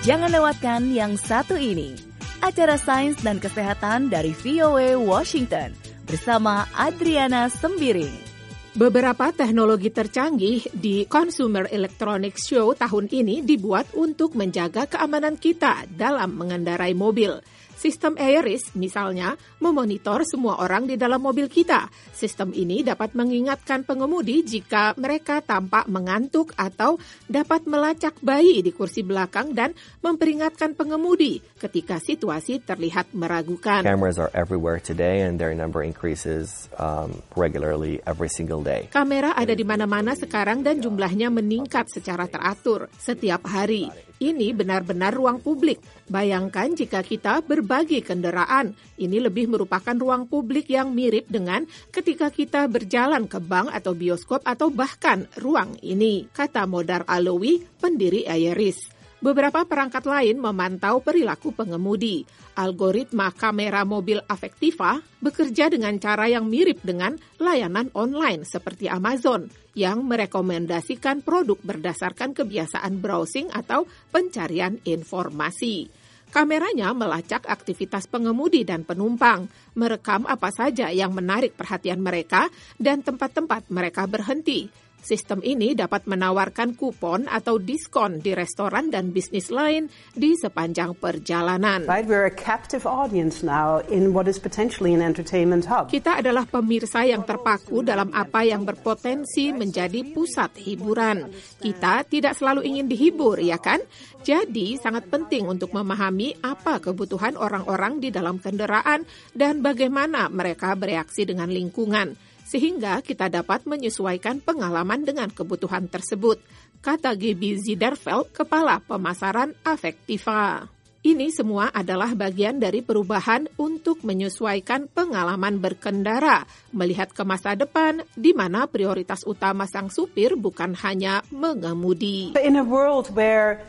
Jangan lewatkan yang satu ini. Acara Sains dan Kesehatan dari VOA Washington bersama Adriana Sembiring. Beberapa teknologi tercanggih di Consumer Electronics Show tahun ini dibuat untuk menjaga keamanan kita dalam mengendarai mobil. Sistem AIRIS misalnya memonitor semua orang di dalam mobil kita. Sistem ini dapat mengingatkan pengemudi jika mereka tampak mengantuk atau dapat melacak bayi di kursi belakang dan memperingatkan pengemudi ketika situasi terlihat meragukan. Cameras are everywhere today and their number increases regularly every single day. Kamera ada di mana-mana sekarang dan jumlahnya meningkat secara teratur setiap hari. Ini benar-benar ruang publik. Bayangkan jika kita berbagi kendaraan. Ini lebih merupakan ruang publik yang mirip dengan ketika kita berjalan ke bank atau bioskop atau bahkan ruang ini, kata Modar Alawi, pendiri AIRIS. Beberapa perangkat lain memantau perilaku pengemudi. Algoritma kamera mobil Affectiva bekerja dengan cara yang mirip dengan layanan online seperti Amazon yang merekomendasikan produk berdasarkan kebiasaan browsing atau pencarian informasi. Kameranya melacak aktivitas pengemudi dan penumpang, merekam apa saja yang menarik perhatian mereka dan tempat-tempat mereka berhenti. Sistem ini dapat menawarkan kupon atau diskon di restoran dan bisnis lain di sepanjang perjalanan. We're a captive audience now in what is potentially an entertainment hub. Kita adalah pemirsa yang terpaku dalam apa yang berpotensi menjadi pusat hiburan. Kita tidak selalu ingin dihibur, ya kan? Jadi sangat penting untuk memahami apa kebutuhan orang-orang di dalam kendaraan dan bagaimana mereka bereaksi dengan lingkungan. Sehingga kita dapat menyesuaikan pengalaman dengan kebutuhan tersebut, kata Gaby Ziderfeld, Kepala Pemasaran Affectiva. Ini semua adalah bagian dari perubahan untuk menyesuaikan pengalaman berkendara, melihat ke masa depan, di mana prioritas utama sang supir bukan hanya mengemudi. In a world where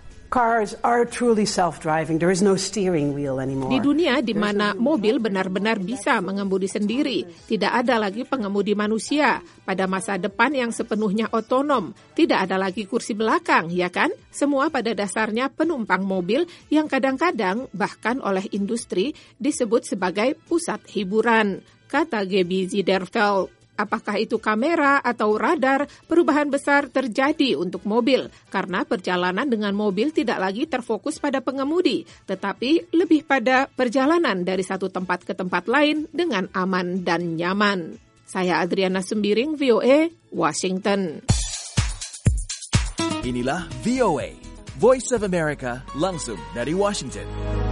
cars are truly self-driving. There is no steering wheel anymore. Di dunia di mana mobil benar-benar bisa mengemudi sendiri, tidak ada lagi pengemudi manusia. Pada masa depan yang sepenuhnya otonom, tidak ada lagi kursi belakang, ya kan? Semua pada dasarnya penumpang mobil yang kadang-kadang bahkan oleh industri disebut sebagai pusat hiburan, kata Gaby Ziderfeld. Apakah itu kamera atau radar, perubahan besar terjadi untuk mobil karena perjalanan dengan mobil tidak lagi terfokus pada pengemudi, tetapi lebih pada perjalanan dari satu tempat ke tempat lain dengan aman dan nyaman. Saya Adriana Sembiring, VOA, Washington. Inilah VOA, Voice of America, langsung dari Washington.